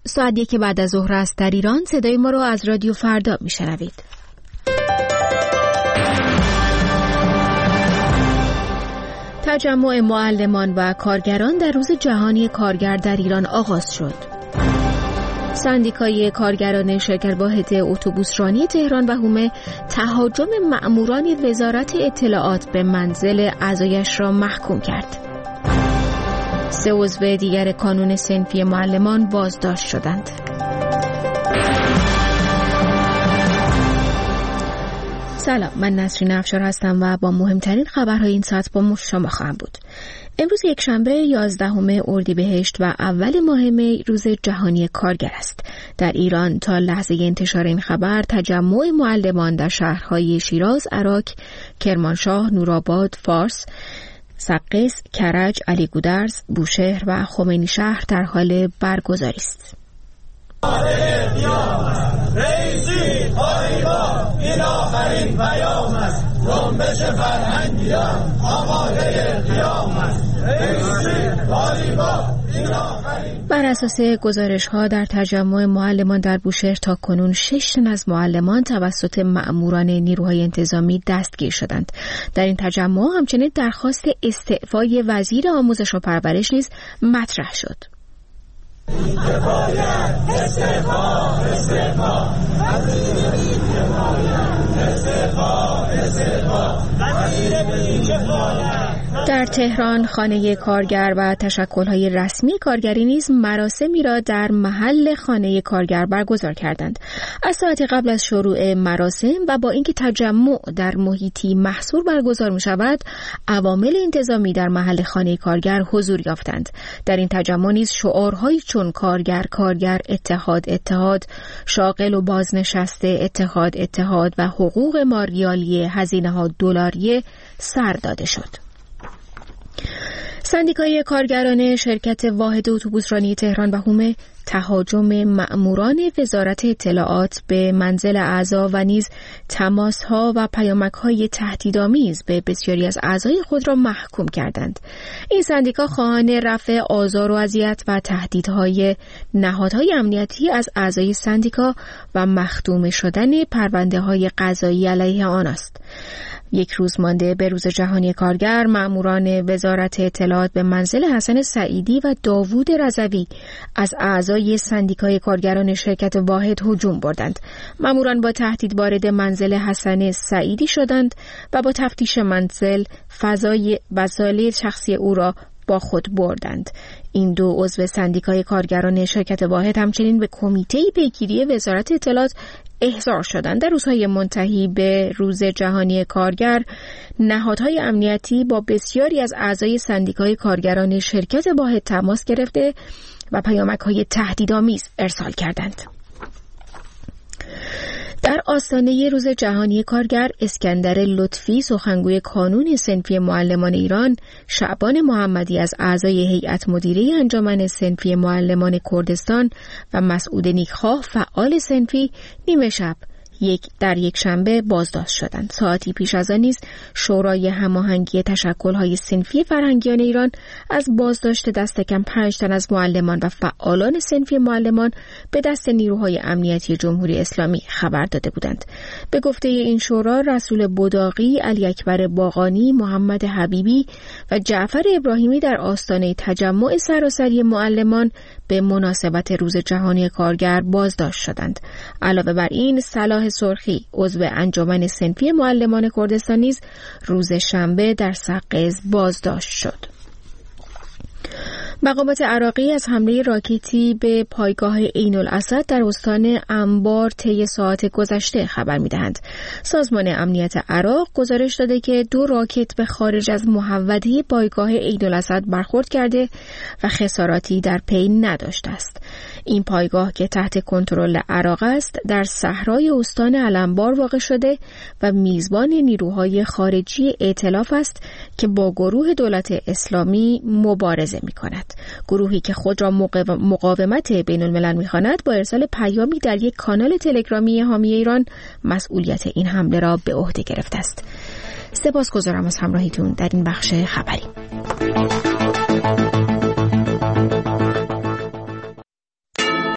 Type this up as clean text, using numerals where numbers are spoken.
ساعت 1 بعد از ظهر است در ایران. صدای ما رو از رادیو فردا میشنوید. تجمع معلمان و کارگران در روز جهانی کارگر در ایران آغاز شد. سندیکای کارگران شرکت واحد اتوبوسرانی تهران و حومه تهاجم مأموران وزارت اطلاعات به منزل اعضایش را محکوم کرد. 3 عضو دیگر کانون صنفی معلمان بازداشت شدند. سلام، من نسرین افشار هستم و با مهمترین خبرهای این ساعت با شما خواهم بود. امروز یکشنبه 11 اردیبهشت و اول ماه می روز جهانی کارگر است. در ایران تا لحظه انتشار این خبر تجمع معلمان در شهرهای شیراز، عراق، کرمانشاه، نورآباد، فارس، سقز، کرج، علی گودرز، بوشهر و خمینی شهر در حال برگزاری است. این آخرین پیام است، جنبش فرهنگیان آماده قیام است. بر اساس گزارش‌ها در تجمع معلمان در بوشهر تاکنون 6 تن از معلمان توسط مأموران نیروهای انتظامی دستگیر شدند. در این تجمع همچنین درخواست استعفای وزیر آموزش و پرورش نیز مطرح شد. در تهران خانه کارگر و تشکل‌های رسمی کارگری نیز مراسمی را در محل خانه کارگر برگزار کردند. از ساعت قبل از شروع مراسم و با اینکه تجمع در محیطی محصور برگزار می‌شود، عوامل انتظامی در محل خانه کارگر حضور یافتند. در این تجمع نیز شعارهایی چون کارگر، اتحاد، شاغل و بازنشسته، اتحاد و حقوق ما ریالی، هزینه‌ها دلاریه سر داده شد. سندیکای کارگران شرکت واحد اتوبوسرانی تهران و حومه تهاجم مأموران وزارت اطلاعات به منزل اعضا و نیز تماس‌ها و پیامک‌های تهدیدآمیز به بسیاری از اعضای خود را محکوم کردند. این سندیکا خواهان رفع آزار و اذیت و تهدیدهای نهادهای امنیتی از اعضای سندیکا و مختوم شدن پرونده‌های قضایی علیه آن است. 1 روز مانده به روز جهانی کارگر، مأموران وزارت اطلاعات به منزل حسن سعیدی و داوود رضوی از اعضای سندیکای کارگران شرکت واحد هجوم بردند. مأموران با تهدید وارد منزل حسن سعیدی شدند و با تفتیش منزل فضای وسایل شخصی او را با خود بردند. این 2 عضو سندیکای کارگران شرکت واحد همچنین به کمیته پیگیری وزارت اطلاعات احضار شدند. در روزهای منتهی به روز جهانی کارگر، نهادهای امنیتی با بسیاری از اعضای سندیکای کارگران شرکت واحد تماس گرفته و پیامک‌های تهدیدآمیز ارسال کردند. در آستانه روز جهانی کارگر، اسکندر لطفی سخنگوی کانون صنفی معلمان ایران، شعبان محمدی از اعضای هیئت مدیره انجمن صنفی معلمان کردستان و مسعود نیکخواه فعال صنفی نیمه شب در یک شنبه بازداشت شدند. ساعتی پیش از آن نیز شورای هماهنگی تشکل‌های صنفی فرهنگیان ایران از بازداشت دست کم 5 تن از معلمان و فعالان صنفی معلمان به دست نیروهای امنیتی جمهوری اسلامی خبر داده بودند. به گفته این شورا، رسول بداقی، علی اکبر باقانی، محمد حبیبی و جعفر ابراهیمی در آستانه تجمع سراسری معلمان به مناسبت روز جهانی کارگر بازداشت شدند. علاوه بر این، صلاح سرخی، عضو انجمن صنفی معلمان کردستان نیز روز شنبه در سقز بازداشت شد. مقامات عراقی از حمله راکتی به پایگاه عین الاسد در استان انبار طی ساعات گذشته خبر می‌دهند. سازمان امنیت عراق گزارش داده که 2 راکت به خارج از محوطه پایگاه عین الاسد برخورد کرده و خساراتی در پی نداشته است. این پایگاه که تحت کنترل عراق است، در صحرای استان الانبار واقع شده و میزبان نیروهای خارجی ائتلاف است که با گروه دولت اسلامی مبارزه می‌کند. گروهی که خود را مقاومت بین الملل می‌خواند، با ارسال پیامی در یک کانال تلگرامی حامی ایران مسئولیت این حمله را به عهده گرفته است. سپاسگزارم از همراهیتون در این بخش خبری.